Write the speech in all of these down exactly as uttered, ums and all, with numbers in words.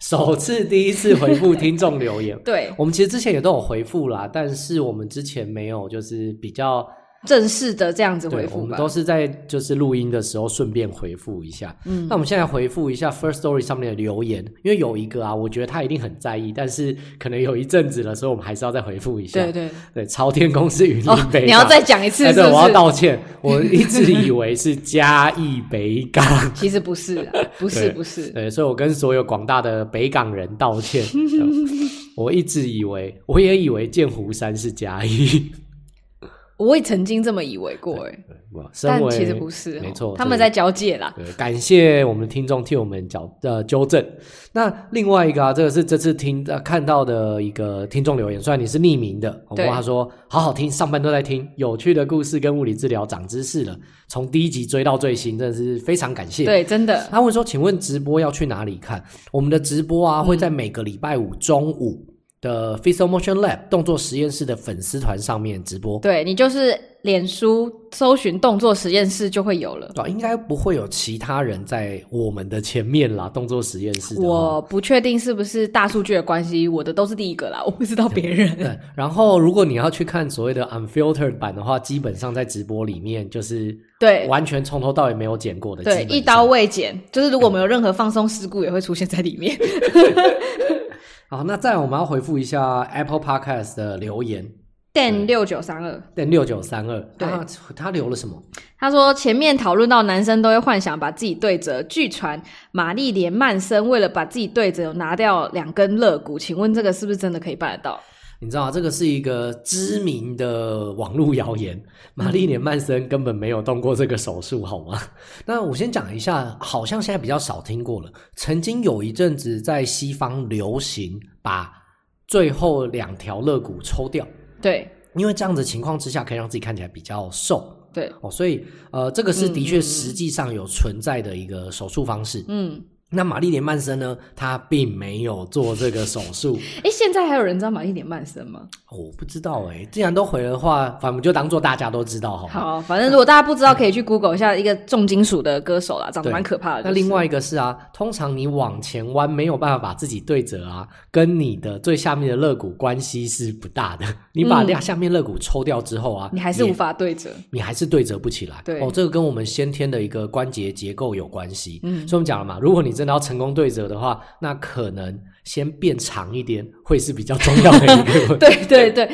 首次第一次回复听众留言。 对， 我们其实之前也都有回复啦，但是我们之前没有就是比较正式的这样子回复吧， 对，我们都是在就是录音的时候顺便回复一下。嗯，那我们现在回复一下 First Story 上面的留言，因为有一个啊，我觉得他一定很在意，但是可能有一阵子了，所以我们还是要再回复一下。 对对对，朝天宫是云林北港、哦、 你要再讲一次是不是？ 哎、对，我要道歉，我一直以为是嘉义北港， 其实不是啊，不是不是。 对，所以我跟所有广大的北港人道歉。我一直以为，我也以为剑湖山是嘉义。 我也曾经这么以为过诶，但其实不是， 没错， 他们在交界啦。 对，感谢我们的听众替我们矫呃纠正。那另外一个啊，这个是这次听、呃、看到的一个听众留言，虽然你是匿名的，不过他说好好听，上班都在听，有趣的故事跟物理治疗长知识了，从第一集追到最新，真的是非常感谢。 对，真的。 他问说，请问直播要去哪里看？我们的直播啊，会在每个礼拜五中午的 Physical Motion Lab 动作实验室的粉丝团上面直播。 对，你就是脸书搜寻动作实验室就会有了。 对，应该不会有其他人在我们的前面啦，动作实验室的。 我不确定是不是大数据的关系，我的都是第一个啦，我不知道别人。 对，然后如果你要去看所谓的 unfiltered 版的话，基本上在直播里面就是对完全从头到尾没有剪过的， 对，一刀未剪，就是如果没有任何放松事故也会出现在里面。 好，那再来我们要回复一下 Apple Podcast 的留言。 Dan 六九三二 Dan 六九三二， 对， 他他留了什么？ 他说前面讨论到男生都会幻想把自己对折，据传玛丽莲曼森为了把自己对折有拿掉两根肋骨，请问这个是不是真的可以办得到？ 你知道这个是一个知名的网络谣言，玛丽莲曼森根本没有动过这个手术，好吗？那我先讲一下，好像现在比较少听过了。曾经有一阵子在西方流行把最后两条肋骨抽掉，对，因为这样子情况之下可以让自己看起来比较瘦，对哦，所以呃，这个是的确实际上有存在的一个手术方式，嗯。那玛丽莲曼森呢，她并没有做这个手术。 诶，现在还有人知道玛丽莲曼森吗？ 我不知道诶，既然都回了的话，反正我们就当做大家都知道好了。 好，反正如果大家不知道，可以去 Google 一下一个重金属的歌手啦，长得蛮可怕的、就是。 那另外一个是啊，通常你往前弯没有办法把自己对折啊，跟你的最下面的肋骨关系是不大的。你把下面肋骨抽掉之后啊， 嗯、你还是无法对折， 你还是对折不起来。 对哦，这个跟我们先天的一个关节结构有关系。嗯，所以我们讲了嘛，如果你真的要成功对折的话，那可能先变长一点会是比较重要的一个对对对。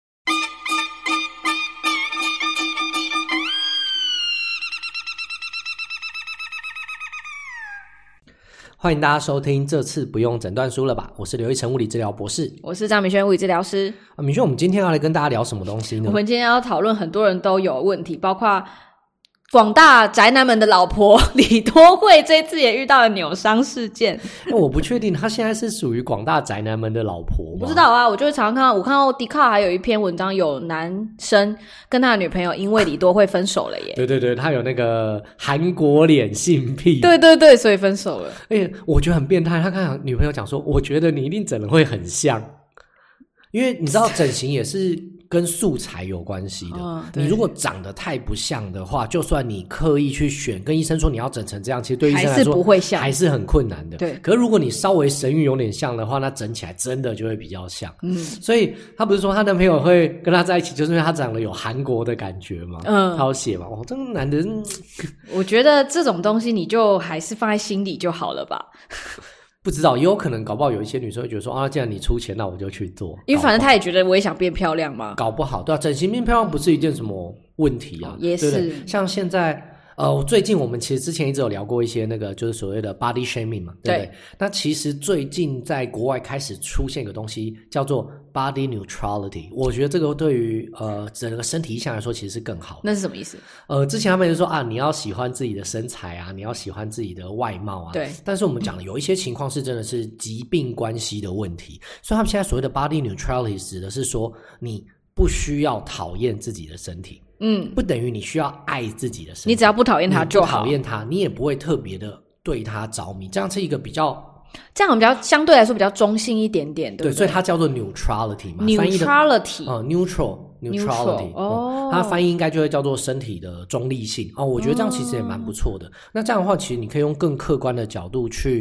欢迎大家收听这次不用诊断书了吧，我是刘一成物理治疗博士， 我是张明轩物理治疗师。 啊，明轩，我们今天要来跟大家聊什么东西呢？ 我们今天要讨论很多人都有问题，包括广大宅男们的老婆李多惠这次也遇到了扭伤事件。 我不确定他现在是属于广大宅男们的老婆吗？ 不知道啊，我就会常常看到，我看到 Dcard 还有一篇文章，有男生跟他的女朋友因为李多惠分手了耶。 对对对，他有那个韩国脸性癖。 对对对，所以分手了。 而且我觉得很变态，他跟女朋友讲说，我觉得你一定整得会很像，因为你知道整形也是跟素材有关系的、哦、你如果长得太不像的话，就算你刻意去选，跟医生说你要整成这样，其实对医生来说还是不会像， 还是很困难的。对，可是如果你稍微神韵有点像的话，那整起来真的就会比较像。嗯，所以他不是说他男朋友会跟他在一起就是因为他长得有韩国的感觉吗？嗯，他有写嘛。哦，这个男的我觉得这种东西你就还是放在心里就好了吧。 不知道，也有可能搞不好有一些女生会觉得说啊，既然你出钱，那我就去做。 因为反正她也觉得我也想变漂亮嘛。 搞不好，对啊，整形变漂亮不是一件什么问题啊。 也是， 对对，像现在呃，最近我们其实之前一直有聊过一些那个就是所谓的 body shaming 嘛，对不对？对，那其实最近在国外开始出现一个东西叫做 body neutrality， 我觉得这个对于呃整个身体意象来说其实是更好的。 那是什么意思？ 呃，之前他们就说啊，你要喜欢自己的身材啊，你要喜欢自己的外貌啊。对。但是我们讲的有一些情况是真的是疾病关系的问题，所以他们现在所谓的 body neutrality 指的是说你不需要讨厌自己的身体。嗯，不等于你需要爱自己的身体， 你只要不讨厌他就好， 不讨厌他，你也不会特别的对他着迷，这样是一个比较， 这样比较相对来说比较中性一点点，对不对？ 对，所以它叫做 neutrality 嘛 ，neutrality， 呃 neutral neutrality， 哦、嗯，它翻译应该就会叫做身体的中立性哦。我觉得这样其实也蛮不错的。哦、那这样的话，其实你可以用更客观的角度去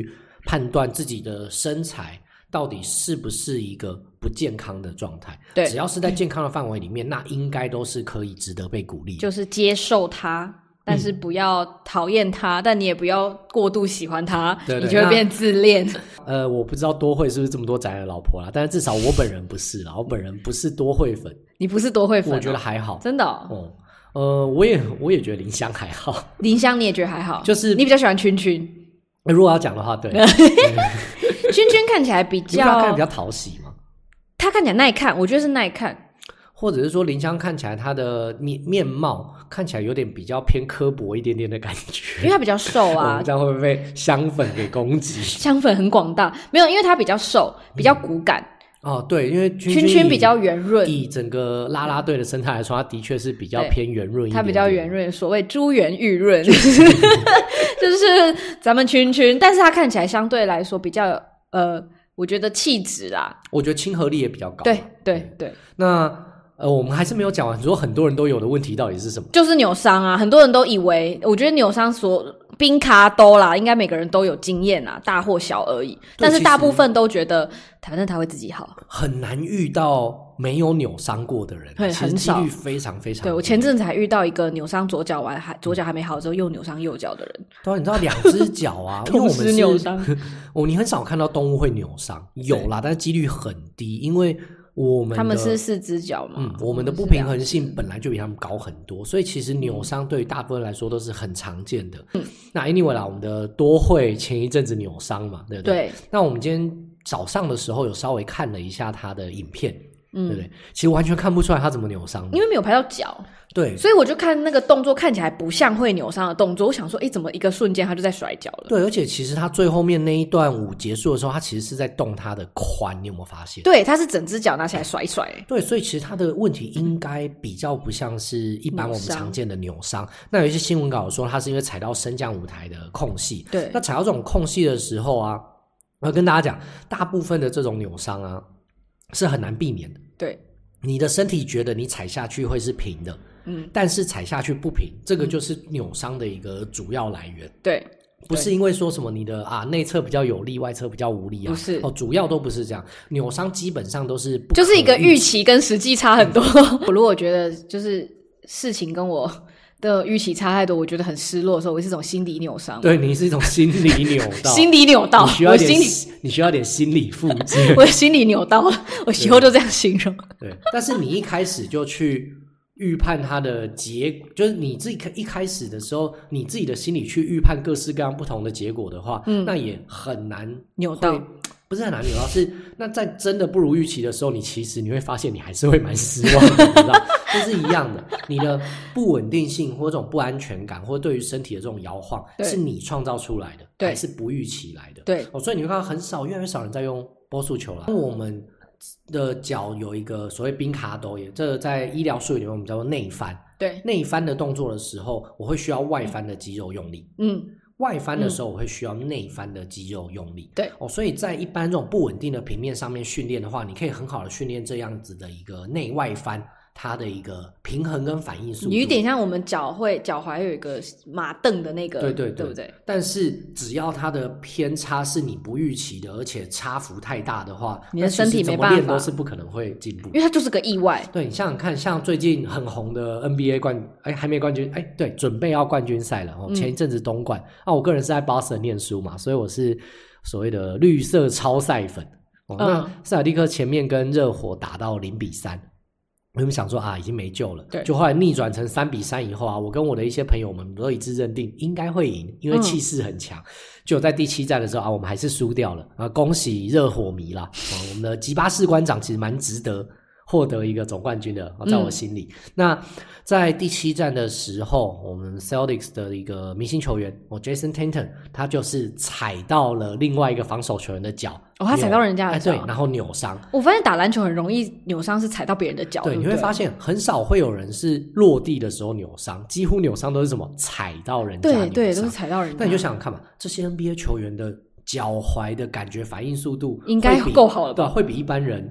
判断自己的身材到底是不是一个不健康的状态。 对， 只要是在健康的范围里面，那应该都是可以值得被鼓励的， 就是接受它，但是不要讨厌它、嗯、但你也不要过度喜欢它，对对，你就会变自恋。 呃，我不知道多惠是不是这么多宅的老婆啦，但是至少我本人不是啦，我本人不是多惠粉。 你不是多惠粉、哦？ 我觉得还好， 真的哦。 嗯呃，我也我也觉得林香还好。 林香你也觉得还好？ 就是你比较喜欢群群。 如果要讲的话，对。 群群看起来比较， 你不知道看起来比较讨喜吗？ 他看起来耐看，我觉得是耐看。 或者是说林香看起来他的面面貌看起来有点比较偏刻薄一点点的感觉， 因为他比较瘦啊。 我们这样会不会被香粉给攻击？ 香粉很广大，没有，因为他比较瘦，比较骨感。嗯哦，对，因为君君君比较圆润， 以整个啦啦队的生态来说，它的确是比较偏圆润一点点， 它比较圆润，所谓珠圆玉润，就是咱们君君，但是它看起来相对来说比较呃，我觉得气质啦， 我觉得亲和力也比较高。 对对对， 那呃，我们还是没有讲完，说很多人都有的问题到底是什么？ 就是扭伤啊，很多人都以为，我觉得扭伤所冰卡都啦，应该每个人都有经验啊，大或小而已。但是大部分都觉得，反正他会自己好， 很难遇到没有扭伤过的人， 对，很少， 几率非常非常低。 对，我前阵子还遇到一个扭伤左脚完，还左脚还没好之后又扭伤右脚的人。 对，你知道两只脚啊， 同时扭伤， 哦，你很少看到动物会扭伤，有啦，但是几率很低，因为。我们他们是四只脚嘛， 嗯，我们的不平衡性本来就比他们高很多，所以其实扭伤对于大部分来说都是很常见的。嗯，那 anyway 啦，我们的多惠前一阵子扭伤嘛，对不对？对。那我们今天早上的时候有稍微看了一下他的影片，嗯，对不对？其实完全看不出来他怎么扭伤的， 因为没有拍到脚。 对， 所以我就看那个动作看起来不像会扭伤的动作，我想说，诶，怎么一个瞬间他就在甩脚了？ 对，而且其实他最后面那一段舞结束的时候，他其实是在动他的髋，你有没有发现？ 对，他是整只脚拿起来甩一甩。 对，所以其实他的问题应该比较不像是一般我们常见的扭伤。那有一些新闻稿说他是因为踩到升降舞台的空隙。对，那踩到这种空隙的时候啊，我要跟大家讲，大部分的这种扭伤啊是很难避免的。对，你的身体觉得你踩下去会是平的。嗯，但是踩下去不平，这个就是扭伤的一个主要来源。对，不是因为说什么你的啊内侧比较有力，外侧比较无力啊，不是哦，主要都不是这样。扭伤基本上都是不就是一个预期跟实际差很多。我如果觉得就是事情跟我的预期差太多，我觉得很失落的时候，我是一种心理扭伤。 对，你是一种心理扭到， 心理扭到， 你需要点心理， 你需要点心理复健。 我的心理扭到了，我以后就这样形容。 对，但是你一开始就去。预判它的结，就是你自己一开始的时候，你自己的心里去预判各式各样不同的结果的话，嗯，那也很难扭到， 不是很难扭到，是那在真的不如预期的时候，你其实你会发现你还是会蛮失望的，你知道，这是一样的。你的不稳定性或这种不安全感，或对于身体的这种摇晃，是你创造出来的，还是不预期来的？对，哦，所以你会看到很少，越来越少人在用波速球了。我们的脚有一个所谓冰卡斗，也这个在医疗术语里面我们叫做内翻。对，内翻的动作的时候，我会需要外翻的肌肉用力。嗯，外翻的时候我会需要内翻的肌肉用力。对、嗯、哦，所以在一般这种不稳定的平面上面训练的话，你可以很好的训练这样子的一个内外翻。它的一个平衡跟反应速度， 有点像我们脚会脚踝有一个马蹬的那个， 对对对， 对不对？ 但是只要它的偏差是你不预期的，而且差幅太大的话， 你的身体没办法， 怎么练都是不可能会进步， 因为它就是个意外。 对，你想想看，像最近很红的 N B A 冠，哎，还没冠军，哎，对，准备要冠军赛了哦。前一阵子东冠、嗯、啊，我个人是在 Boston 念书嘛，所以我是所谓的绿色超赛粉。哦，嗯、那塞尔蒂克前面跟热火打到零比三。我们想说啊，已经没救了。对，就后来逆转成三比三以后啊，我跟我的一些朋友们都一致认定应该会赢，因为气势很强。就、嗯、在第七战的时候啊，我们还是输掉了啊！恭喜热火迷啦！啊，我们的吉巴士官长其实蛮值得获得一个总冠军的，在我心里。嗯、那在第七战的时候，我们 Celtics 的一个明星球员哦 Jason Tatum， 他就是踩到了另外一个防守球员的脚。 哦，他踩到人家的脚、 哎，对，然后扭伤。 我发现打篮球很容易扭伤，是踩到别人的脚。 对， 对， 你会发现很少会有人是落地的时候扭伤，几乎扭伤都是什么踩到人家扭伤。 对对，都是踩到人家。 那你就想想看嘛，这些 N B A 球员的脚踝的感觉反应速度应该够好了吧？ 对，会比一般人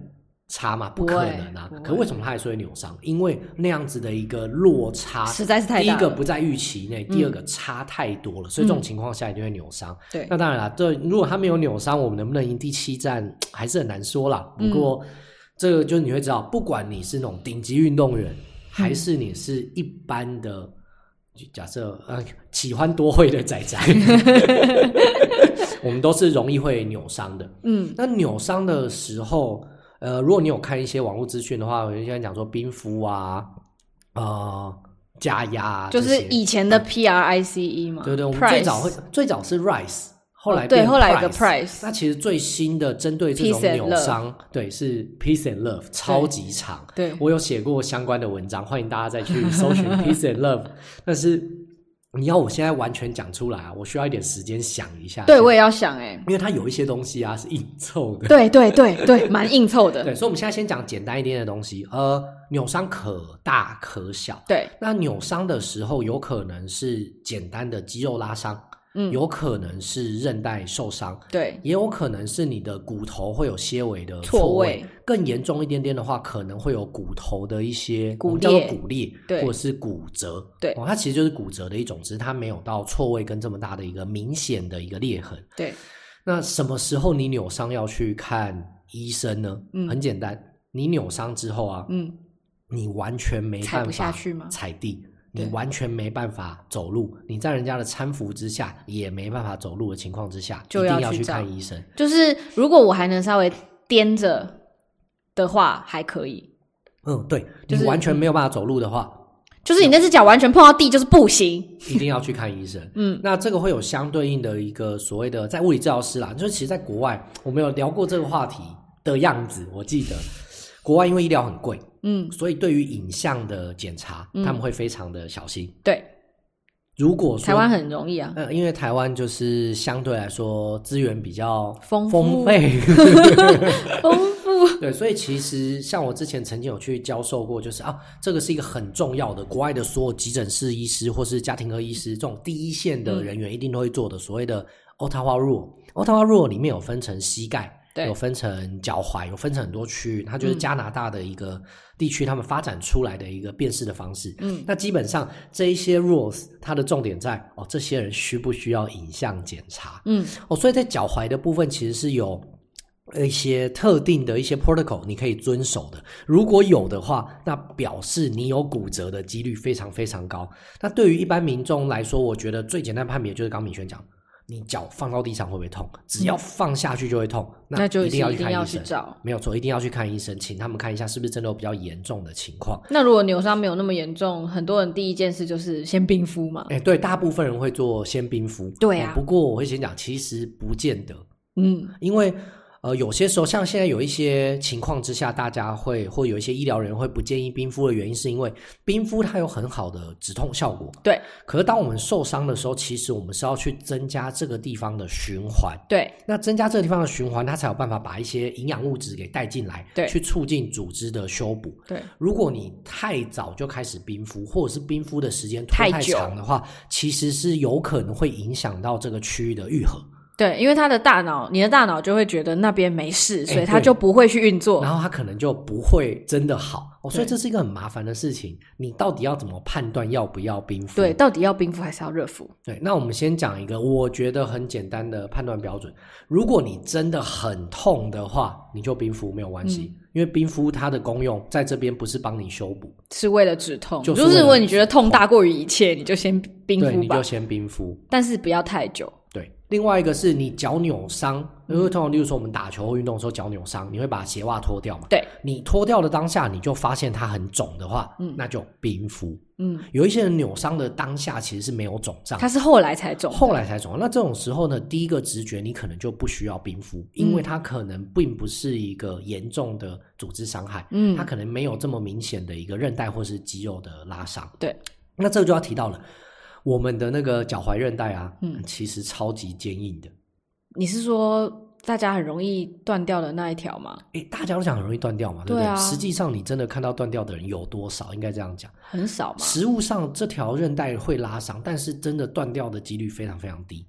差吗？不可能啊！可为什么它还是会扭伤？因为那样子的一个落差实在是太大了。 第一个不在预期内，嗯、第二个差太多了，所以这种情况下一定会扭伤。 对、嗯， 那当然啦，这如果他没有扭伤，我们能不能赢第七战还是很难说啦。不过、嗯、这个就是你会知道，不管你是那种顶级运动员，还是你是一般的，假设呃喜欢多会的仔仔。我们都是容易会扭伤的。嗯，那扭伤的时候，呃，如果你有看一些网络资讯的话，我就现在讲说冰敷啊，呃，加压、啊， 就是以前的 P R I C E 嘛。 对对，我们最早会最早是 Rise， 后来变 Price， 对，后来有个 Price。那其实最新的针对这种扭伤，对，是 Peace and Love， 超级长。 对， 我有写过相关的文章，欢迎大家再去搜寻 Peace and Love。但是你要我现在完全讲出来啊，我需要一点时间想一下。 对，我也要想哎、欸， 因为它有一些东西啊是硬凑的。 对对对对，蛮硬凑的。 对，所以我们现在先讲简单一点的东西。呃，扭伤可大可小。 对， 那扭伤的时候有可能是简单的肌肉拉伤。嗯，有可能是韧带受伤，对，也有可能是你的骨头会有些微的错位，更严重一点点的话，可能会有骨头的一些骨裂、 骨裂，或者是骨折， 对、 哦，它其实就是骨折的一种，只是它没有到错位跟这么大的一个明显的一个裂痕。 对， 那什么时候你扭伤要去看医生呢？嗯，很简单，你扭伤之后啊，嗯，你完全没办法踩不下去吗？ 踩地。你完全没办法走路，你在人家的搀扶之下也没办法走路的情况之下， 就一定要去看医生。 就是如果我还能稍微颠着的话还可以。 嗯，对，就是、你完全没有办法走路的话， 就是你那只脚完全碰到地就是不行， 一定要去看医生。嗯，那这个会有相对应的一个所谓的在物理治疗师啦，就是其实在国外我们有聊过这个话题的样子，我记得国外因为医疗很贵，嗯，所以对于影像的检查、嗯、他们会非常的小心。 对， 如果说台湾很容易啊、 呃、因为台湾就是相对来说资源比较丰丰沛丰富对，所以其实像我之前曾经有去教授过，就是啊，这个是一个很重要的国外的所有急诊室医师或是家庭科医师这种第一线的人员一定都会做的、嗯、所谓的 Ottawa Rule。 Ottawa Rule 里面有分成膝盖，有分成脚踝，有分成很多区域，它就是加拿大的一个地区他们发展出来的一个辨识的方式。嗯，那基本上这一些 rules 它的重点在哦，这些人需不需要影像检查？嗯，哦，所以在脚踝的部分其实是有一些特定的一些 protocol 你可以遵守的，如果有的话，那表示你有骨折的几率非常非常高。那对于一般民众来说，我觉得最简单判别就是刚敏轩讲，你脚放到地上会不会痛？只要放下去就会痛，嗯、那就一定要去看医生。没有错，一定要去看医生，请他们看一下是不是真的有比较严重的情况。 那如果扭伤没有那么严重，很多人第一件事就是先冰敷嘛。 哎，对，大部分人会做先冰敷。 对啊、 哦，不过我会先讲，其实不见得。嗯，因为呃，有些时候像现在有一些情况之下，大家会或有一些医疗人会不建议冰敷的原因，是因为冰敷它有很好的止痛效果。 对。 可是当我们受伤的时候，其实我们是要去增加这个地方的循环。 对。 那增加这个地方的循环，它才有办法把一些营养物质给带进来， 对， 去促进组织的修补。 对。 如果你太早就开始冰敷，或者是冰敷的时间拖太长的话，其实是有可能会影响到这个区域的愈合。 对，因为他的大脑，你的大脑就会觉得那边没事，所以他就不会去运作， 然后他可能就不会真的好。哦，所以这是一个很麻烦的事情，你到底要怎么判断要不要冰敷？ 对，到底要冰敷还是要热敷？ 对，那我们先讲一个我觉得很简单的判断标准。如果你真的很痛的话，你就冰敷没有关系、嗯、因为冰敷它的功用在这边不是帮你修补， 是为了止痛，就是如果你觉得痛大过于一切，你就先冰敷吧。 对，你就先冰敷， 但是不要太久。 对，另外一个是你脚扭伤，因为通常例如说我们打球或运动的时候脚扭伤，你会把鞋袜脱掉嘛？ 对， 你脱掉的当下你就发现它很肿的话，嗯，那就冰敷。嗯，有一些人扭伤的当下其实是没有肿胀， 他是后来才肿， 后来才肿。那这种时候呢，第一个直觉你可能就不需要冰敷，因为它可能并不是一个严重的组织伤害，嗯，它可能没有这么明显的一个韧带或是肌肉的拉伤。 对， 那这个就要提到了。我们的那个脚踝韧带啊，嗯，其实超级坚硬的。 你是说大家很容易断掉的那一条吗？ 诶，大家都讲很容易断掉嘛，对不对？ 对啊， 实际上你真的看到断掉的人有多少？应该这样讲， 很少嘛。 实务上这条韧带会拉伤，但是真的断掉的几率非常非常低。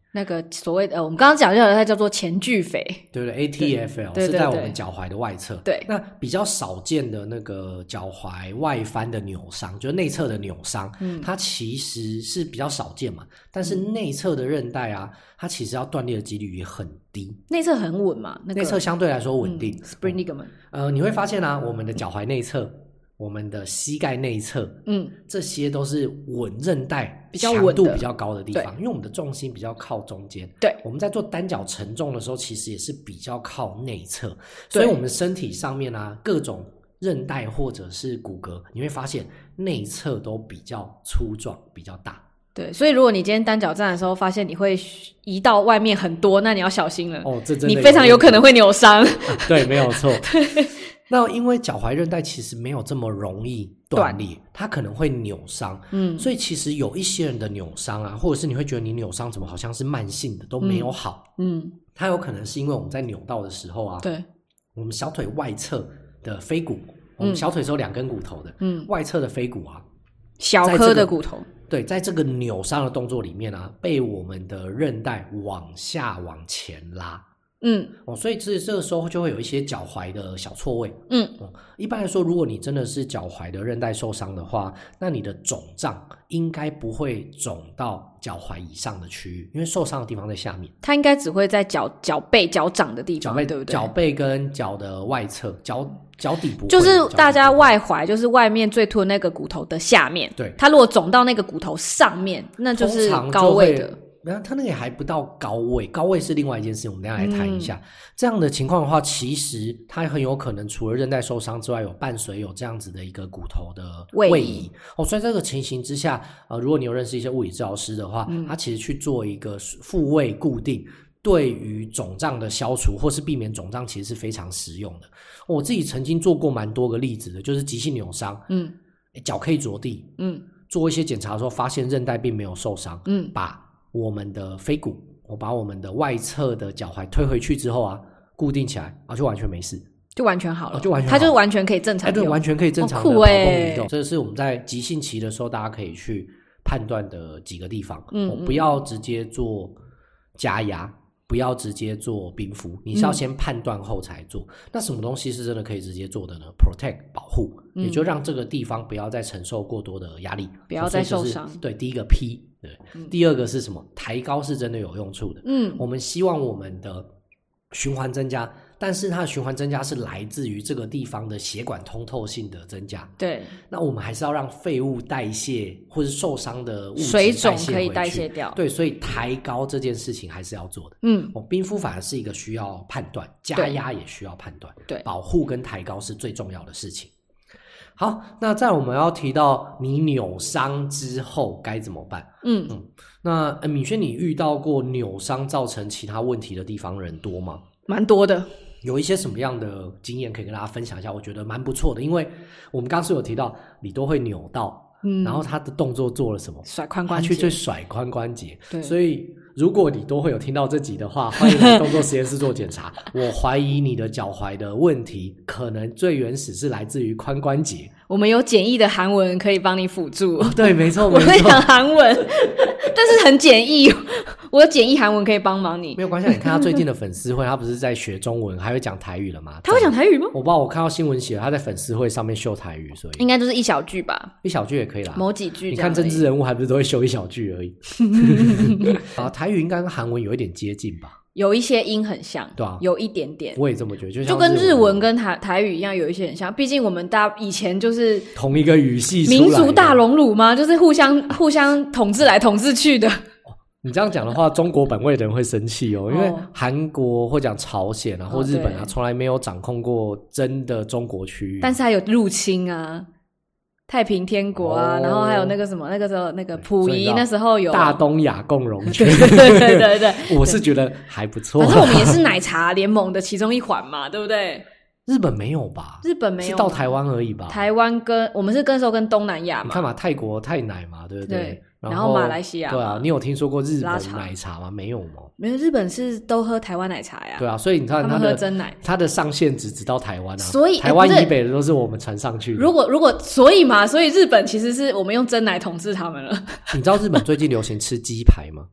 那个所谓的呃，我们刚刚讲的它叫做前锯腓， 对不对 ？A T F L 是在我们脚踝的外侧。 对， 那比较少见的那个脚踝外翻的扭伤，就是内侧的扭伤，嗯，它其实是比较少见嘛。但是内侧的韧带啊，它其实要断裂的几率也很低。 内侧很稳嘛，那个、 内侧相对来说稳定。 嗯、Spring ligament。 呃，你会发现啊，我们的脚踝内侧。我们的膝盖内侧，嗯，这些都是稳韧带比较强度比较高的地方，因为我们的重心比较靠中间。 对， 我们在做单脚承重的时候，其实也是比较靠内侧，所以我们身体上面啊，各种韧带或者是骨骼，你会发现内侧都比较粗壮，比较大。 对，所以如果你今天单脚站的时候发现你会移到外面很多，那你要小心了。 哦，这真的你非常有可能会扭伤。 啊、对，没有错。那因为脚踝韧带其实没有这么容易断裂，它可能会扭伤，嗯，所以其实有一些人的扭伤啊，或者是你会觉得你扭伤怎么好像是慢性的都没有好，嗯，它有可能是因为我们在扭到的时候啊， 对， 我们小腿外侧的腓骨，我们小腿是有两根骨头的，嗯，外侧的腓骨啊， 小颗的骨头， 对，在这个扭伤的动作里面啊，被我们的韧带往下往前拉。嗯，哦，所以这这个时候就会有一些脚踝的小错位。嗯、哦，一般来说，如果你真的是脚踝的韧带受伤的话，那你的肿胀应该不会肿到脚踝以上的区域，因为受伤的地方在下面。 它应该只会在脚脚背、脚掌的地方， 脚背对不对？ 脚背跟脚的外侧，脚脚底部就是大家外踝，就是外面最凸的那个骨头的下面。 对， 它如果肿到那个骨头上面，那就是高位的。 然后它那个也还不到高位，高位是另外一件事情，我们等一下来谈一下、嗯、这样的情况的话，其实它很有可能除了韧带受伤之外，有伴随有这样子的一个骨头的位移哦。所以这个情形之下，呃，如果你有认识一些物理治疗师的话，嗯、他其实去做一个复位固定，对于肿胀的消除或是避免肿胀，其实是非常实用的。我自己曾经做过蛮多个例子的，就是急性扭伤，嗯，脚可以着地，嗯，做一些检查的时候发现韧带并没有受伤，嗯，把我们的腓骨，我把我们的外侧的脚踝推回去之后啊，固定起来啊，就完全没事， 就完全好了， 哦、就完全好它就完全可以正常用， 哎，对，完全可以正常的跑动移动。这是我们在急性期的时候，大家可以去判断的几个地方。嗯，嗯不要直接做加压，不要直接做冰敷，你是要先判断后才做。嗯、那什么东西是真的可以直接做的呢 ？Protect 保护，嗯、也就让这个地方不要再承受过多的压力， 不要再受伤。 对，第一个 P。对，嗯、第二个是什么？抬高是真的有用处的。嗯，我们希望我们的循环增加，但是它的循环增加是来自于这个地方的血管通透性的增加。 对， 那我们还是要让废物代谢，或是受伤的物质水肿可以代谢掉。 对，所以抬高这件事情还是要做的。嗯，哦，冰敷反而是一个需要判断，加压也需要判断。 对， 保护跟抬高是最重要的事情。好，那在我们要提到你扭伤之后该怎么办？嗯嗯，那呃敏轩，你遇到过扭伤造成其他问题的地方人多吗？ 蛮多的。 有一些什么样的经验可以跟大家分享一下？我觉得蛮不错的，因为我们刚刚是有提到你都会扭到，嗯，然后他的动作做了什么？ 甩髋关节， 他去去甩髋关节。 对， 所以如果你都会有听到这集的话，欢迎来动作实验室做检查。我怀疑你的脚踝的问题可能最原始是来自于髋关节。 我们有简易的韩文可以帮你辅助。 哦、对，没错，没错。 我会讲韩文，但是很简易。我有简易韩文可以帮忙你。 没有关系，你看他最近的粉丝会，他不是在学中文，还会讲台语了吗？ 他会讲台语吗？ 我不知道，我看到新闻写他在粉丝会上面秀台语，所以应该就是一小句吧。 一小句也可以啦， 某几句。 你看政治人物还不是都会秀一小句而已。啊，台语应该跟韩文有一点接近吧？ 有一些音很像， 对啊， 有一点点， 我也这么觉得，就像就跟日文跟台台语一样，有一些很像。毕竟我们大以前就是同一个语系出来的， 民族大熔炉嘛，就是互相互相统治来统治去的。 你这样讲的话，中国本位的人会生气哦，因为韩国或讲朝鲜啊，或日本啊，从来没有掌控过真的中国区域， 但是还有入侵啊。太平天国啊、哦，然后还有那个什么，那个时候那个溥仪那时候有大东亚共荣圈， 对对对对对， 我是觉得还不错。 反正我们也是奶茶联盟的其中一环嘛，对不对？ 日本没有吧？ 日本没有， 是到台湾而已吧？ 台湾跟我们是跟时候跟东南亚嘛， 你看嘛，泰国泰奶嘛，对不对？ 对。然后马来西亚， 对啊，你有听说过日本奶茶吗？没有吗？ 没有，日本是都喝台湾奶茶呀。 对啊，所以你看他们喝真奶， 它的上限只直到台湾啊， 所以台湾以北的都是我们传上去的。 如果如果所以嘛，所以日本其实是我们用真奶统治他们了。 你知道日本最近流行吃鸡排吗？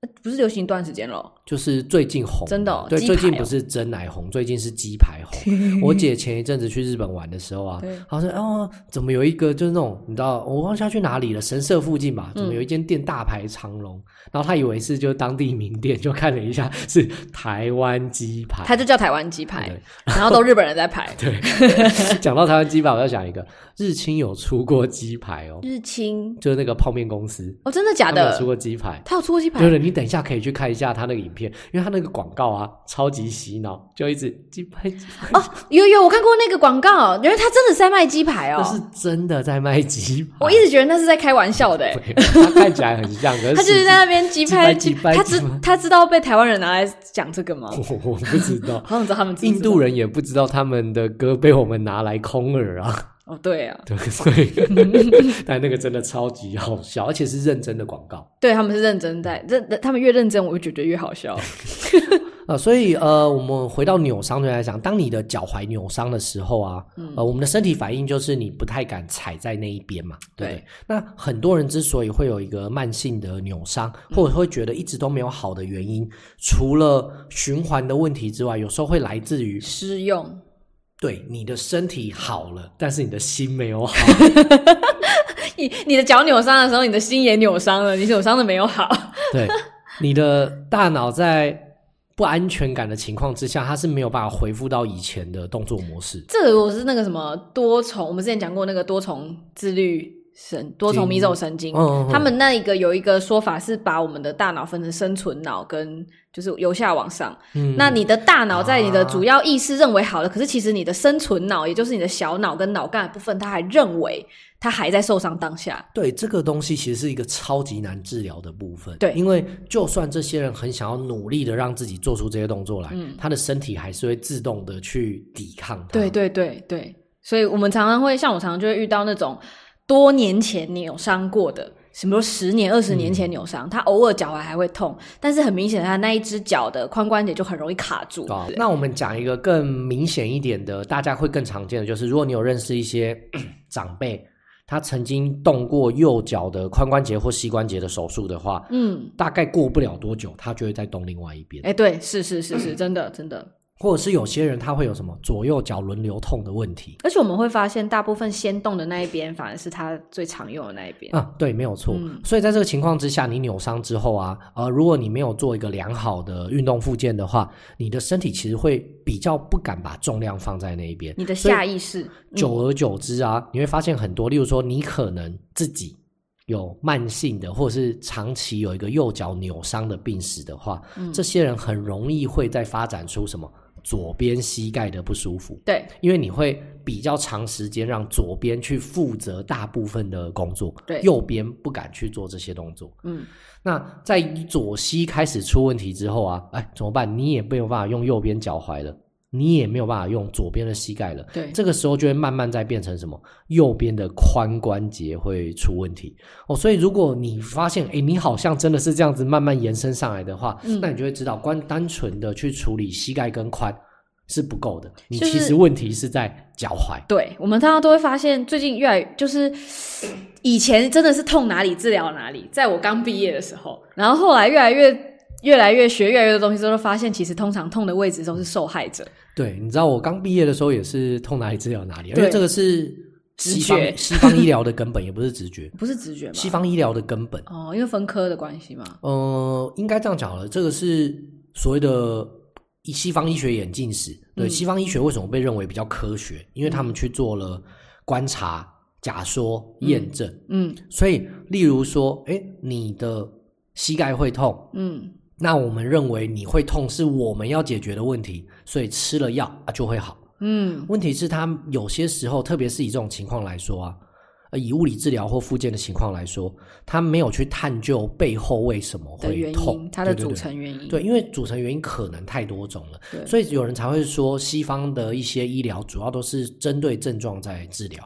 不是流行一段时间了， 就是最近红， 真的、哦、 对， 鸡排、哦、 最近不是真奶红，最近是鸡排红。我姐前一阵子去日本玩的时候啊，好像哦，怎么有一个就是那种你知道，我忘记要去哪里了，神社附近吧，怎么有一间店大排长龙、嗯，然后她以为是就是当地名店，就看了一下是台湾鸡排， 它就叫台湾鸡排，然后都日本人在排。 对，讲到台湾鸡排，我要想一个，日清有出过鸡排哦， 日清就是那个泡面公司哦，真的假的？ 他有出过鸡排， 他有出过鸡排， 对了，你等一下可以去看一下他那个影片，因为他那个广告啊，超级洗脑，就一直鸡排鸡排哦，有有，我看过那个广告，原来他真的是在卖鸡排哦， 那是真的在卖鸡排， 我一直觉得那是在开玩笑的， 他看起来很像，可是他就是在那边鸡排鸡排， 他知他知道被台湾人拿来讲这个吗？ 我我不知道， 好想知道他们知道， 印度人也不知道他们的歌被我们拿来空耳啊。 哦，对啊， 对，所以但那个真的超级好笑，而且是认真的广告。对， 他们是认真在，认他们越认真，我就觉得越好笑。 呃，所以呃，我们回到扭伤来讲，当你的脚踝扭伤的时候啊、嗯，呃，我们的身体反应就是你不太敢踩在那一边嘛，对不对？那很多人之所以会有一个慢性的扭伤，或者会觉得一直都没有好的原因，嗯、除了循环的问题之外，有时候会来自于失用。 对，你的身体好了，但是你的心没有好。 你你的脚扭伤的时候，你的心也扭伤了，你扭伤的没有好。 对，你的大脑在不安全感的情况之下，它是没有办法恢复到以前的动作模式。 这个我是那个什么多重，我们之前讲过那个多重自律神多重迷走神经、嗯、他们那一个有一个说法是把我们的大脑分成生存脑跟就是由下往上、嗯、那你的大脑在你的主要意识认为好了、啊、可是其实你的生存脑也就是你的小脑跟脑干的部分它还认为它还在受伤当下。 对，这个东西其实是一个超级难治疗的部分。 对， 因为就算这些人很想要努力的让自己做出这些动作来、嗯、他的身体还是会自动的去抵抗它。 对对对对，所以我们常常会像我常常就会遇到那种多年前扭伤过的，什么十年二十年前扭伤、嗯、他偶尔脚踝还会痛，但是很明显他那一只脚的髋关节就很容易卡住、 啊、那我们讲一个更明显一点的，大家会更常见的，就是如果你有认识一些长辈他曾经动过右脚的髋关节或膝关节的手术的话，嗯，大概过不了多久他就会再动另外一边。 哎，对，是是是是、嗯、真的真的。 或者是有些人他会有什么左右脚轮流痛的问题， 而且我们会发现大部分先动的那一边反而是他最常用的那一边。 啊，对，没有错、嗯、所以在这个情况之下，你扭伤之后啊，呃，如果你没有做一个良好的运动复健的话，你的身体其实会比较不敢把重量放在那一边， 你的下意识、 嗯、久而久之啊，你会发现很多，例如说你可能自己有慢性的或者是长期有一个右脚扭伤的病史的话、嗯、这些人很容易会再发展出什么左边膝盖的不舒服。 对， 因为你会比较长时间让左边去负责大部分的工作， 对， 右边不敢去做这些动作。嗯，那在左膝开始出问题之后啊，哎，怎么办？你也没有办法用右边脚踝了，你也没有办法用左边的膝盖了。 对， 这个时候就会慢慢再变成什么？右边的髋关节会出问题。哦，所以如果你发现，诶，你好像真的是这样子慢慢延伸上来的话，嗯、那你就会知道，光单纯的去处理膝盖跟髋是不够的，你其实问题是在脚踝。 就是、对，我们常常都会发现，最近越来就是以前真的是痛哪里治疗哪里，在我刚毕业的时候，然后后来越来越越来越学越来越多东西之后，发现其实通常痛的位置都是受害者。 对，你知道我刚毕业的时候也是痛哪里治疗哪里，因为这个是西方西方医疗的根本，也不是直觉， 不是直觉吗？ 西方医疗的根本哦，因为分科的关系嘛。 呃，应该这样讲好了，这个是所谓的西方医学演进史。对、嗯，西方医学为什么被认为比较科学？因为他们去做了观察、假说、验证。嗯，嗯所以例如说，诶，你的膝盖会痛，嗯。那我们认为你会痛是我们要解决的问题，所以吃了药啊就会好。嗯，问题是它有些时候，特别是以这种情况来说啊，以物理治疗或复健的情况来说，它没有去探究背后为什么会痛， 它的组成原因。对, 对, 对，因为组成原因可能太多种了，所以有人才会说西方的一些医疗主要都是针对症状在治疗。 对，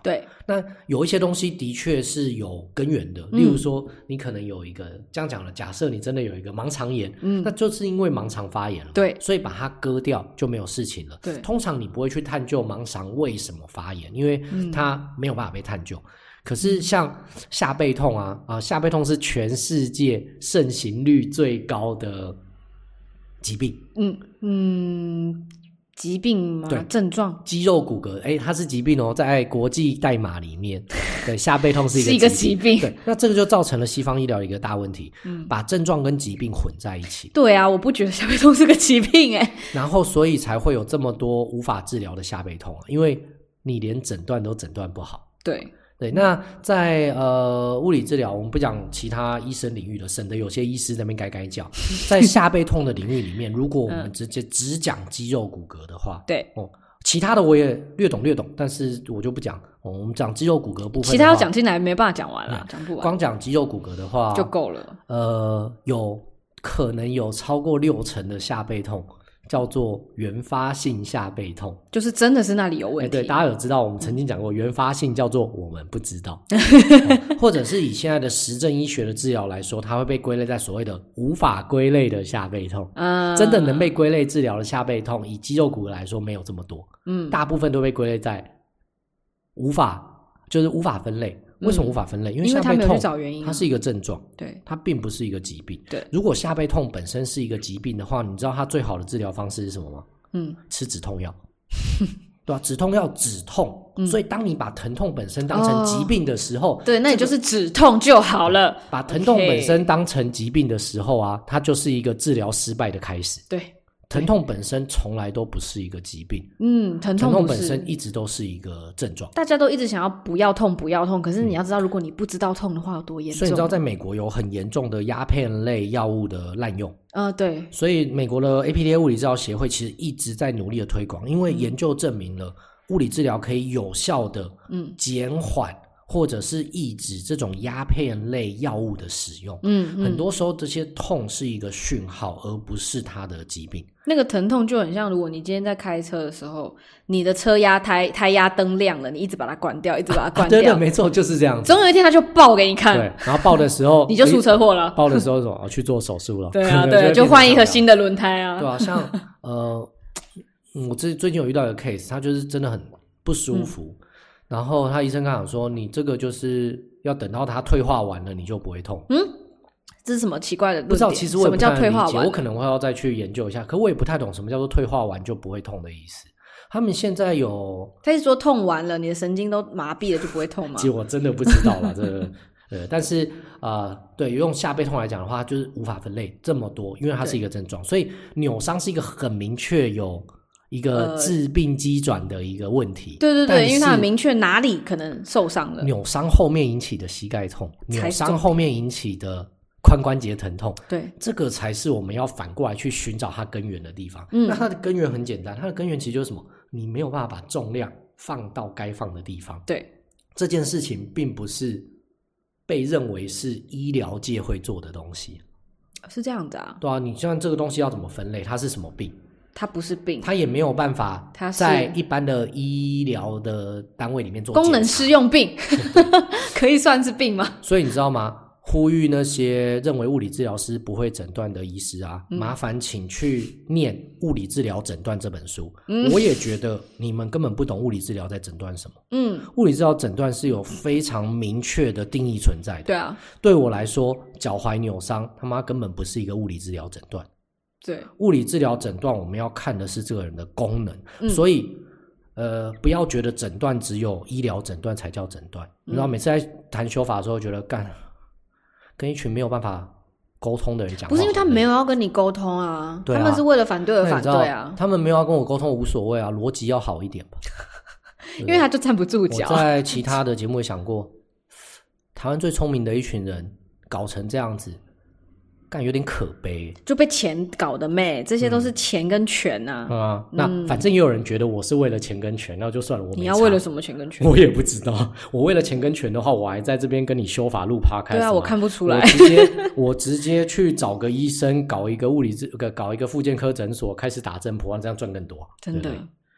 那有一些东西的确是有根源的，例如说你可能有一个这样讲了，假设你真的有一个盲肠炎，嗯，那就是因为盲肠发炎了， 对， 所以把它割掉就没有事情了。 对， 通常你不会去探究盲肠为什么发炎，因为它没有办法被探究。嗯，可是像下背痛啊，啊，下背痛是全世界盛行率最高的疾病。嗯嗯。 疾病吗？ 对， 症状肌肉骨骼，哎，它是疾病哦，在国际代码里面，对，下背痛是一个是一个疾病。 对，那这个就造成了西方医疗一个大问题，嗯，把症状跟疾病混在一起。 对啊，我不觉得下背痛是个疾病哎。 然后，所以才会有这么多无法治疗的下背痛，因为你连诊断都诊断不好。 对。 对，那在呃物理治疗，我们不讲其他医生领域的，省得有些医师在那边改改脚。在下背痛的领域里面，如果我们直接只讲肌肉骨骼的话， 对哦，其他的我也略懂略懂，但是我就不讲。哦，我们讲肌肉骨骼部分， 其他要讲进来没办法讲完了，讲不完。 光讲肌肉骨骼的话就够了。 呃，有可能有超过六成的下背痛叫做原发性下背痛， 就是真的是那里有问题。 对，大家有知道我们曾经讲过，原发性叫做我们不知道、哦、或者是以现在的实证医学的治疗来说，它会被归类在所谓的无法归类的下背痛、嗯、真的能被归类治疗的下背痛，以肌肉骨骼来说没有这么多，嗯，大部分都被归类在无法，就是无法分类。为什么无法分类？因为下背痛它是一个症状，对，它并不是一个疾病。对，如果下背痛本身是一个疾病的话，你知道它最好的治疗方式是什么吗？嗯，吃止痛药。对啊，止痛药止痛、嗯、所以当你把疼痛本身当成疾病的时候、哦、 对，那你就是止痛就好了、这个、 把疼痛本身当成疾病的时候啊，它就是一个治疗失败的开始。 对， 疼痛本身从来都不是一个疾病， 嗯，疼痛不是， 疼痛本身一直都是一个症状。 大家都一直想要不要痛不要痛，可是你要知道、嗯、如果你不知道痛的话有多严重。 所以你知道在美国有很严重的鸦片类药物的滥用。 呃，对， 所以美国的 A P D A 物理治疗协会其实一直在努力的推广，因为研究证明了物理治疗可以有效的减缓或者是抑制这种鸦片类药物的使用。嗯，嗯，很多时候这些痛是一个讯号，而不是它的疾病。 那个疼痛就很像，如果你今天在开车的时候，你的车压胎胎压灯亮了，你一直把它关掉，一直把它关掉。 啊、对对，没错，就是这样子。 总有一天它就爆给你看。 对，然后爆的时候你就出车祸了。 爆的时候什么？去做手术了。 对啊，对啊，就换一颗新的轮胎啊。 对啊，像呃，我最最近有遇到一个 case， 他就是真的很不舒服。嗯，然后他医生跟他讲说，你这个就是要等到它退化完了，你就不会痛。嗯， 这是什么奇怪的论点？ 不知道，其实我也不太理解， 什么叫退化完？ 我可能会要再去研究一下，可我也不太懂什么叫做退化完就不会痛的意思。他们现在有， 他是说痛完了，你的神经都麻痹了就不会痛吗？ 其实我真的不知道啦，这个呃，但是呃，对，用下背痛来讲的话，就是无法分类这么多，因为它是一个症状，所以扭伤是一个很明确有一个致病机转的一个问题。呃、 对对对，因为它很明确哪里可能受伤了。 扭伤后面引起的膝盖痛，扭伤后面引起的髋关节疼痛，对，这个才是我们要反过来去寻找它根源的地方。嗯，那它的根源很简单，它的根源其实就是什么？你没有办法把重量放到该放的地方。对，这件事情并不是被认为是医疗界会做的东西。 是这样子啊？ 对啊，你像这个东西要怎么分类？它是什么病？ 它不是病， 它也没有办法在一般的医疗的单位里面做功能适用病可以算是病吗？ 所以你知道吗？呼吁那些认为物理治疗师不会诊断的医师啊、嗯、麻烦请去念《物理治疗诊断》这本书、嗯、我也觉得你们根本不懂物理治疗在诊断什么。嗯，物理治疗诊断是有非常明确的定义存在的。 对啊， 对我来说脚踝扭伤他妈根本不是一个物理治疗诊断。 对， 物理治疗诊断我们要看的是这个人的功能、嗯、所以呃，不要觉得诊断只有医疗诊断才叫诊断、嗯、你知道每次在谈修法的时候觉得干跟一群没有办法沟通的人讲话， 不是因为他们没有要跟你沟通啊，对啊，他们是为了反对而反对啊。 他们没有要跟我沟通无所谓啊，逻辑要好一点吧因为他就站不住脚。 我在其他的节目也想过台湾最聪明的一群人搞成这样子干有点可悲， 就被钱搞的妹，这些都是钱跟权啊、 嗯啊那、嗯、反正也有人觉得我是为了钱跟权，那就算了，我没差。 你要为了什么钱跟权？ 我也不知道，我为了钱跟权的话我还在这边跟你修法录 podcast。 对啊，我看不出来。 我直接我直接去找个医生搞一个物理治搞一个复健科诊所开始打针普这样赚更多。 真的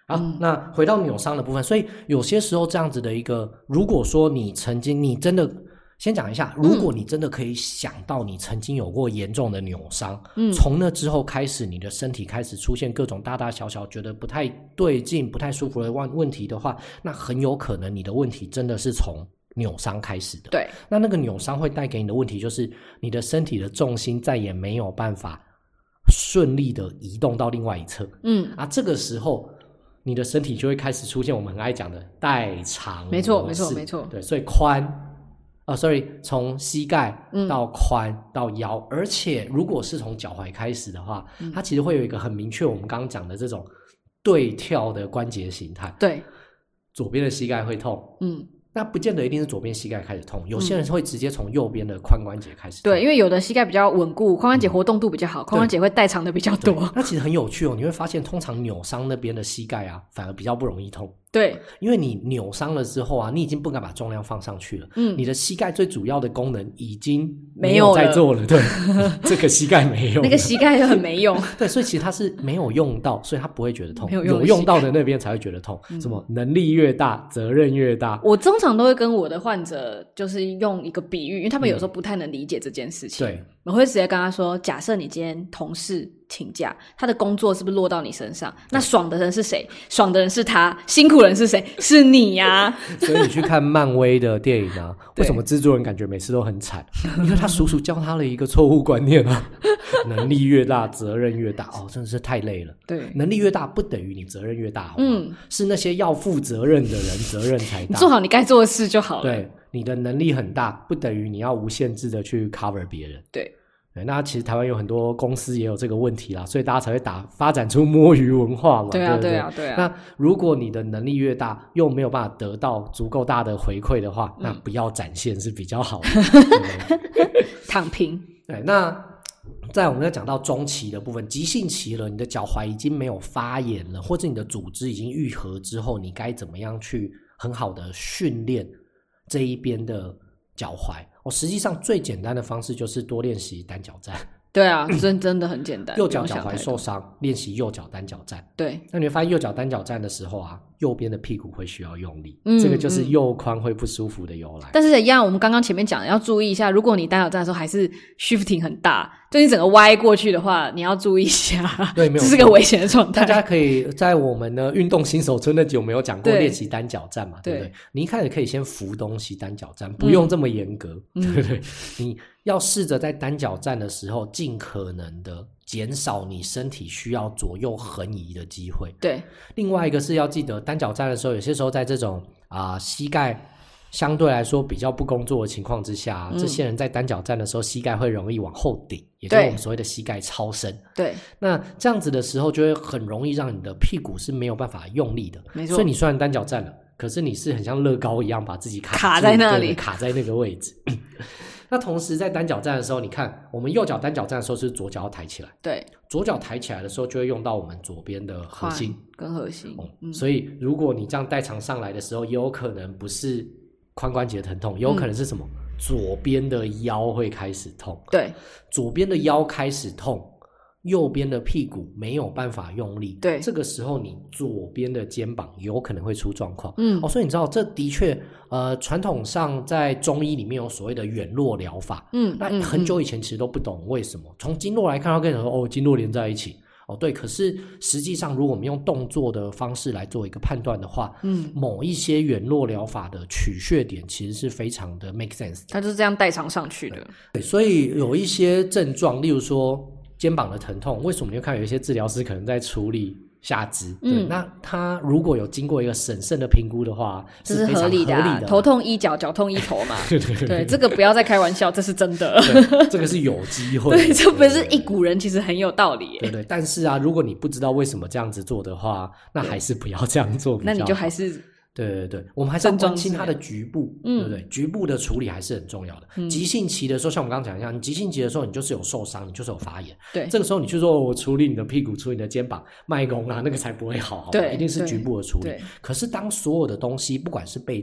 好、嗯，那回到扭伤的部分，所以有些时候这样子的一个，如果说你曾经你真的先讲一下，如果你真的可以想到你曾经有过严重的扭伤，嗯，从那之后开始你的身体开始出现各种大大小小觉得不太对劲不太舒服的问题的话，那很有可能你的问题真的是从扭伤开始的。 对， 那那个扭伤会带给你的问题就是你的身体的重心再也没有办法顺利的移动到另外一侧，嗯啊，这个时候你的身体就会开始出现我们很爱讲的代偿模式。 没错没错没错， 对，所以髋啊 sorry 从膝盖到髋到腰、嗯、而且如果是从脚踝开始的话、嗯、它其实会有一个很明确我们刚刚讲的这种对跳的关节形态。 对， 左边的膝盖会痛，嗯，那不见得一定是左边膝盖开始痛，有些人会直接从右边的髋关节开始痛。 对，因为有的膝盖比较稳固，髋关节活动度比较好，髋、嗯、关节会代偿的比较多。 那其实很有趣哦，你会发现通常扭伤那边的膝盖啊反而比较不容易痛。 对， 因为你扭伤了之后啊，你已经不敢把重量放上去了，嗯，你的膝盖最主要的功能已经没有在做了，对，这个膝盖没用， 那个膝盖就很没用， 对，所以其实它是没有用到，所以它不会觉得痛，有用, 有用到的那边才会觉得痛、嗯、什么能力越大责任越大。 我通常都会跟我的患者就是用一个比喻，因为他们有时候不太能理解这件事情、嗯、对，我会直接跟他说，假设你今天同事请假，他的工作是不是落到你身上？那爽的人是谁？爽的人是他，辛苦人是谁？是你呀、啊！ 所以你去看漫威的电影啊，为什么蜘蛛人感觉每次都很惨？因为他叔叔教他了一个错误观念啊，能力越大责任越大。哦，真的是太累了。 对， 能力越大不等于你责任越大，好吗？嗯，是那些要负责任的人责任才大。 你做好你该做的事就好了。 对，你的能力很大，不等于你要无限制的去 cover 别人。 对。 那其实台湾有很多公司也有这个问题啦，所以大家才会打发展出摸鱼文化嘛。 对啊， 对不对？ 对啊，对啊。 那如果你的能力越大，又没有办法得到足够大的回馈的话，嗯、那不要展现是比较好的。对躺平。 对，那在我们要讲到中期的部分，急性期了，你的脚踝已经没有发炎了，或者你的组织已经愈合之后，你该怎么样去很好的训练这一边的脚踝？哦，实际上最简单的方式就是多练习单脚站。 对啊，真真的很简单。 右脚脚踝受伤，练习右脚单脚站。 对， 那你会发现右脚单脚站的时候啊，右边的屁股会需要用力，嗯、这个就是右髋会不舒服的由来。 但是一样，我们刚刚前面讲的要注意一下，如果你单脚站的时候还是 shifting 很大，就你整个歪过去的话，你要注意一下。 对，没有， 这是个危险的状态。 大家可以在我们的运动新手村那集有没有讲过练习单脚站嘛？ 对, 对不对？你一开始可以先扶东西单脚站，不用这么严格，嗯、对不对？你要试着在单脚站的时候尽可能的减少你身体需要左右横移的机会。 对， 另外一个是要记得单脚站的时候，有些时候在这种啊、呃、膝盖相对来说比较不工作的情况之下、嗯、这些人在单脚站的时候膝盖会容易往后顶，也就是我们所谓的膝盖超伸。 对， 那这样子的时候就会很容易让你的屁股是没有办法用力的。 没错， 所以你虽然单脚站了，可是你是很像乐高一样把自己卡卡在那里， 卡在那个位置。那同时在单脚站的时候，你看我们右脚单脚站的时候是左脚要抬起来， 对， 左脚抬起来的时候就会用到我们左边的核心跟核心、 嗯嗯、所以如果你这样代偿上来的时候，也有可能不是髋关节疼痛，也有可能是什么、嗯、左边的腰会开始痛。 对， 左边的腰开始痛，右边的屁股没有办法用力， 对， 这个时候你左边的肩膀有可能会出状况。嗯，哦，所以你知道这的确呃传统上在中医里面有所谓的远络疗法。嗯，那很久以前其实都不懂为什么，从经络来看，他跟你说哦经络连在一起。哦，对，可是实际上如果我们用动作的方式来做一个判断的话，嗯，某一些远络疗法的取穴点其实是非常的 make sense 的， 它就是这样代偿上去的。 对，所以有一些症状，例如说肩膀的疼痛，为什么你会看有一些治疗师可能在处理下肢？对，嗯、那他如果有经过一个审慎的评估的话， 这是非常合理的、啊， 合理的。 头痛医脚，脚痛医头嘛。对对 对, 对，这个不要再开玩笑，这是真的。 这个是有机会的。 对，这不是一股人，其实很有道理耶。 对对，但是啊，如果你不知道为什么这样子做的话，那还是不要这样做比较好。 那你就还是。 对对对，我们还是要关心它的局部，对不对？局部的处理还是很重要的。嗯、急性期的时候，像我们刚刚讲一样，你急性期的时候，你就是有受伤，你就是有发炎。 对， 这个时候你去说我处理你的屁股，处理你的肩膀，脉弓啊，那个才不会好，好吧？ 对， 一定是局部的处理。 对， 可是当所有的东西，不管是背痛、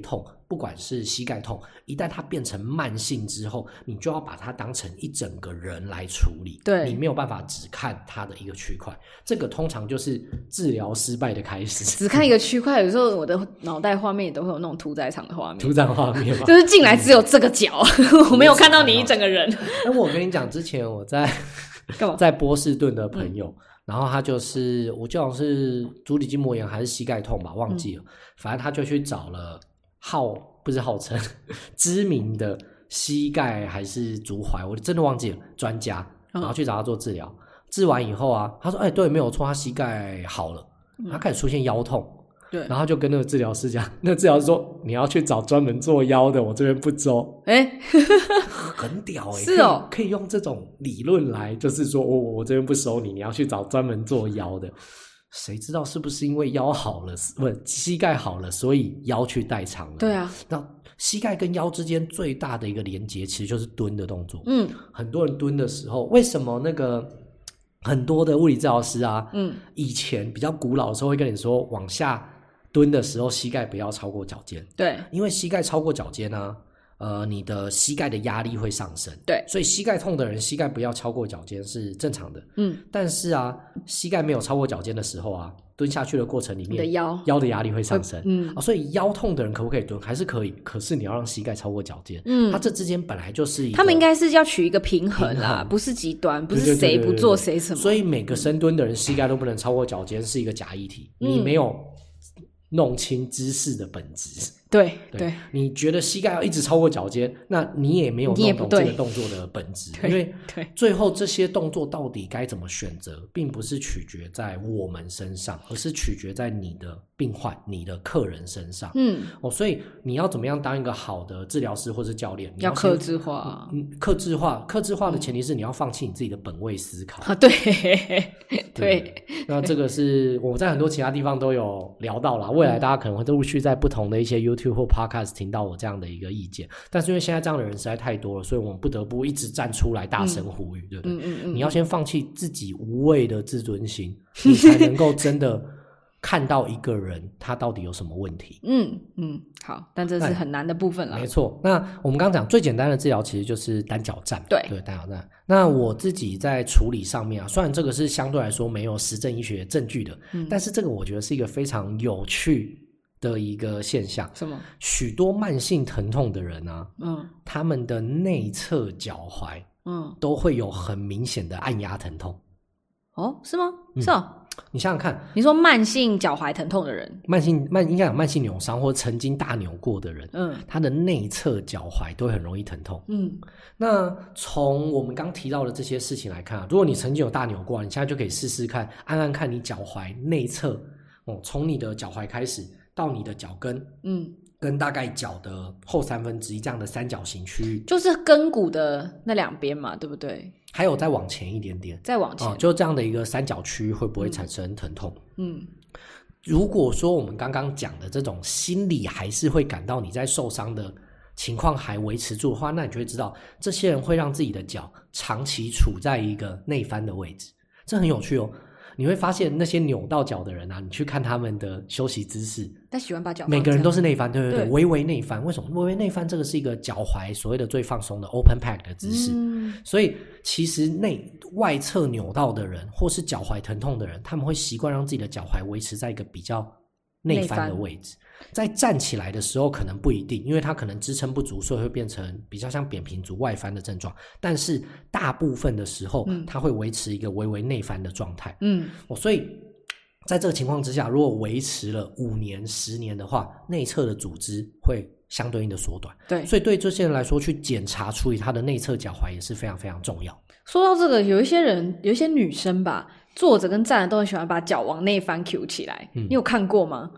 不管是膝盖痛，一旦它变成慢性之后，你就要把它当成一整个人来处理。 对， 你没有办法只看它的一个区块，这个通常就是治疗失败的开始。 只看一个区块，有时候我的脑袋画面也都会有那种屠宰场的画面。 屠宰画面嘛， 就是进来只有这个脚，我没有看到你一整个人。 那我跟你讲，之前我在干嘛？ 在波士顿的朋友。嗯，然后他就是我记得好像是足底筋膜炎还是膝盖痛吧，忘记了，嗯，反正他就去找了号不是号称知名的膝盖还是足踝，我真的忘记了专家，然后去找他做治疗，嗯，治完以后啊，他说哎对没有错，他膝盖好了，嗯，他开始出现腰痛，对，然后他就跟那个治疗师讲，那个治疗师说你要去找专门做腰的，我这边不周。哎很屌欸，是哦，可以，可以用这种理论来就是说，哦，我这边不收你，你要去找专门做腰的。谁知道是不是因为腰好了，不膝盖好了，所以腰去代偿了？对啊，那膝盖跟腰之间最大的一个连结其实就是蹲的动作。嗯，很多人蹲的时候，为什么那个很多的物理治疗师啊，嗯，以前比较古老的时候会跟你说，往下蹲的时候膝盖不要超过脚尖。对，因为膝盖超过脚尖啊，呃，你的膝盖的压力会上升，对，所以膝盖痛的人膝盖不要超过脚尖是正常的。嗯，但是啊，膝盖没有超过脚尖的时候啊，蹲下去的过程里面，你的腰腰的压力会上升。嗯，啊，所以腰痛的人可不可以蹲？还是可以，可是你要让膝盖超过脚尖。嗯，它这之间本来就是一个，他们应该是要取一个平衡啦，不是极端，不是谁不做谁什么。所以每个深蹲的人膝盖都不能超过脚尖，是一个假议题。嗯，你没有弄清姿势的本质。对 对, 对，你觉得膝盖要一直超过脚尖，那你也没有弄懂这个动作的本质。因为最后这些动作到底该怎么选择，并不是取决在我们身上，而是取决在你的病患、你的客人身上。嗯，哦，所以你要怎么样当一个好的治疗师或是教练？你要客制化。嗯，客制化，客制化的前提是你要放弃你自己的本位思考。啊，对对, 对。那这个是我在很多其他地方都有聊到啦，未来大家可能会陆续在不同的一些 YouTube或 Podcast 听到我这样的一个意见，但是因为现在这样的人实在太多了，所以我们不得不一直站出来大声呼吁，嗯，对不对？嗯嗯嗯，你要先放弃自己无谓的自尊心，你才能够真的看到一个人他到底有什么问题。嗯嗯，好，但这是很难的部分了。没错，那我们刚刚讲最简单的治疗其实就是单脚站，对对，单脚站。那我自己在处理上面啊，虽然这个是相对来说没有实证医学证据的，嗯，但是这个我觉得是一个非常有趣的一个现象。什么？许多慢性疼痛的人啊，嗯，他们的内侧脚踝，嗯，都会有很明显的按压疼痛。哦，是吗？嗯，是哦。你想想看，你说慢性脚踝疼痛的人，慢性慢应该讲慢性扭伤或曾经大扭过的人，嗯，他的内侧脚踝都会很容易疼痛。嗯，那从我们刚提到的这些事情来看啊，如果你曾经有大扭过，你现在就可以试试看，按按看你脚踝内侧，哦，从你的脚踝开始到你的脚跟，嗯，跟大概脚的后三分之一这样的三角形区域，就是跟骨的那两边嘛，对不对？还有再往前一点点，再往前，哦，就这样的一个三角区会不会产生疼痛？嗯，如果说我们刚刚讲的这种心理还是会感到你在受伤的情况还维持住的话，那你就会知道这些人会让自己的脚长期处在一个内翻的位置，这很有趣哦。你会发现那些扭到脚的人啊，你去看他们的休息姿势，他喜欢把脚每个人都是内翻，对对对，对，微微内翻。为什么微微内翻？这个是一个脚踝所谓的最放松的 open pack 的姿势，嗯，所以其实内外侧扭到的人或是脚踝疼痛的人，他们会习惯让自己的脚踝维持在一个比较内翻的位置。在站起来的时候可能不一定，因为它可能支撑不足，所以会变成比较像扁平足外翻的症状，但是大部分的时候，嗯，它会维持一个微微内翻的状态。嗯，哦，所以在这个情况之下，如果维持了五年十年的话，内侧的组织会相对应的缩短。对，所以对这些人来说，去检查处理他的内侧脚踝也是非常非常重要。说到这个，有一些人有一些女生吧，坐着跟站着都很喜欢把脚往内翻 Q 起来，嗯，你有看过吗？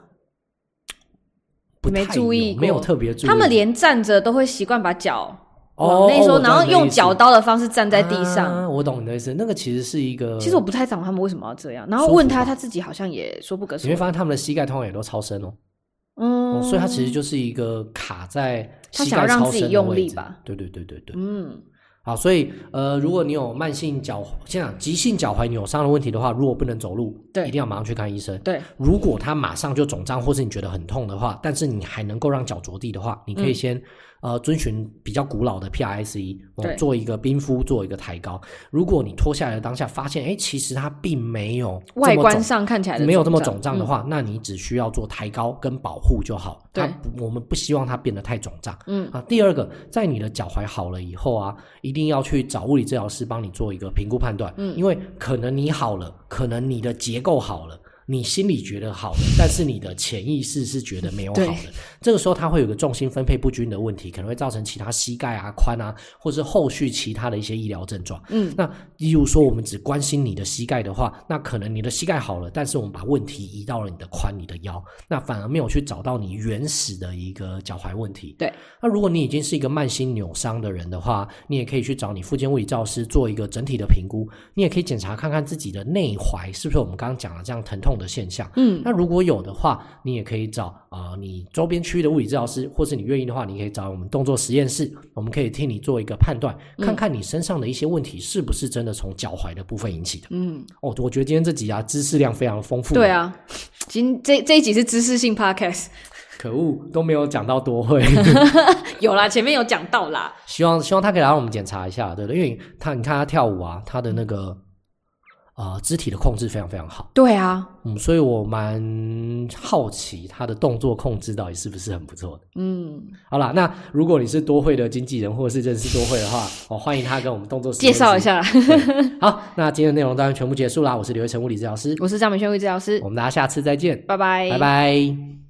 没注意过，没有特别注意。他们连站着都会习惯把脚往内收，哦，然后用脚刀的方式站在地上。啊，我懂你的意思。那个其实是一个，其实我不太懂他们为什么要这样。然后问他，他自己好像也说不可说。你会发现他们的膝盖通常也都超深哦。嗯，哦，所以他其实就是一个卡在膝盖超深的位置，他想要让自己用力吧。对对对对对。嗯。 好，所以呃，如果你有慢性脚，现在急性脚踝扭伤的问题的话，如果不能走路，对，一定要马上去看医生。 对， 如果他马上就肿胀，或是你觉得很痛的话，但是你还能够让脚着地的话，你可以先、嗯、呃遵循比较古老的 P R S E，、哦、做一个冰敷，做一个抬高。如果你脱下来的当下发现，哎，其实它并没有外观上看起来的没有这么肿胀的话、嗯，那你只需要做抬高跟保护就好。对，我们不希望它变得太肿胀。嗯啊，第二个，在你的脚踝好了以后啊，一定要去找物理治疗师帮你做一个评估判断。嗯，因为可能你好了，可能你的结构好了。你心里觉得好的，但是你的潜意识是觉得没有好的，这个时候它会有个重心分配不均的问题，可能会造成其他膝盖啊、髋啊，或是后续其他的一些医疗症状。嗯，那例如说我们只关心你的膝盖的话，那可能你的膝盖好了，但是我们把问题移到了你的髋、你的腰，那反而没有去找到你原始的一个脚踝问题。对，那如果你已经是一个慢性扭伤的人的话，你也可以去找你复健物理治疗师做一个整体的评估，你也可以检查看看自己的内踝是不是我们刚刚讲的这样疼痛的现象。嗯，那如果有的话，你也可以找呃你周边区域的物理治疗师，或是你愿意的话，你可以找我们动作实验室，我们可以替你做一个判断，看看你身上的一些问题是不是真的从脚踝的部分引起的。嗯，哦，我觉得今天这集啊知识量非常丰富。 对啊，今这这一集是知识性 podcast。 可恶，都没有讲到多会。 有啦，前面有讲到啦。 希望希望他可以让我们检查一下，对不对？因为他你看他跳舞啊，他的那个。呃，肢体的控制非常非常好。 对啊， 嗯，所以我蛮好奇他的动作控制到底是不是很不错的。嗯，好啦，那如果你是多会的经纪人，或者是认识多会的话，哦，欢迎他跟我们动作介绍一下。 好，那今天的内容当然全部结束啦。我是刘一成物理治疗师， 我是张美萱物理治疗师， 我们大家下次再见， 拜拜， 拜拜。